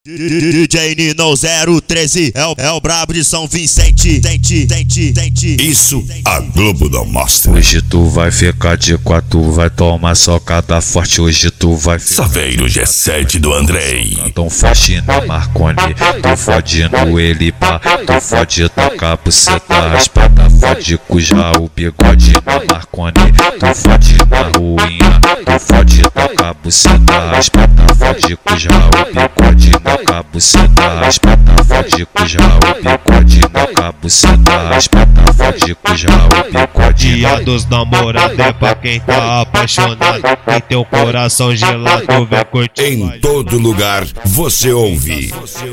DJ Nino 013 é o brabo de São Vicente. Isso a Globo não mostra. Hoje tu vai ficar de quatro, vai tomar socada forte. Hoje tu vai ficar Saveiro G7 do Andrei. tão forte na Marconi. Tu fode no ele pá, tu fode tocar buceta. As patas fode cuja o bigode na Marconi. Tu fode na ruinha, tu fode tocar buceta. As patas fode cuja o bigode na cabuceta. As patas fode cuja o bigode na cabuceta. As patas fode cuja o bigode. Dia dos namorados é pra quem tá apaixonado. Quem tem o coração gelado vem curtir. Em todo lugar você ouve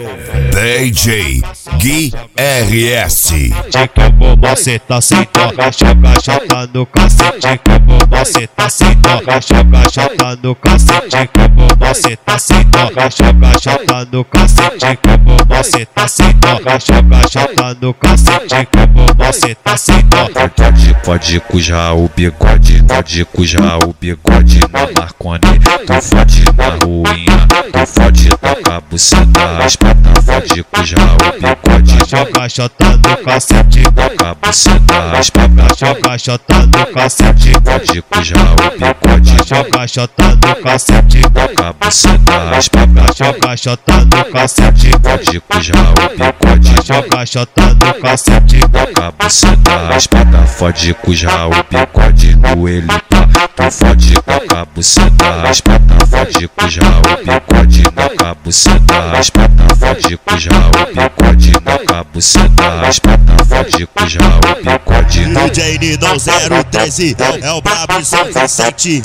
DJ Gui RS. Que eu vou macetar sem dó. Chota no cacete. Que eu vou macetar sem dó. Chota no cacete. Que eu vou macetar sem dó. Chota no cacete. Que eu vou macetar sem dó. Chota no cacete. Que eu vou macetar sem dó. Fode cuja o bigode, fode cuja o bigode na Marconi. Tu fode na ruinha, tu fode tocar buceta. As patas fode cuja o bigode. Chota no cacete. Tocar buceta. As patas Chota no cacete. fode cuja o bigode. Chota no cacete. Tocar buceta. As patas Chota no cacete. fode cuja o bigode. Chota no cacete. Tocar buceta. As patas fode cuja o bigode no ele pá. Tu fode tocar buceta. As patas fode cuja o bigode na cabuceta. As patas fode cuja o bigode na cabuceta. As patas fode cuja o bigode na DJ Nino 013 é o brabo de São Vicente.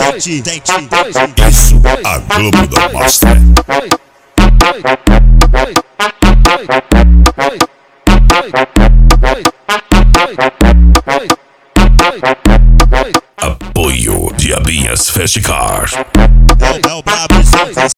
Isso a Globo não mostra. Apoio Diabinhas Fast Car. É o brabo de São Vicente.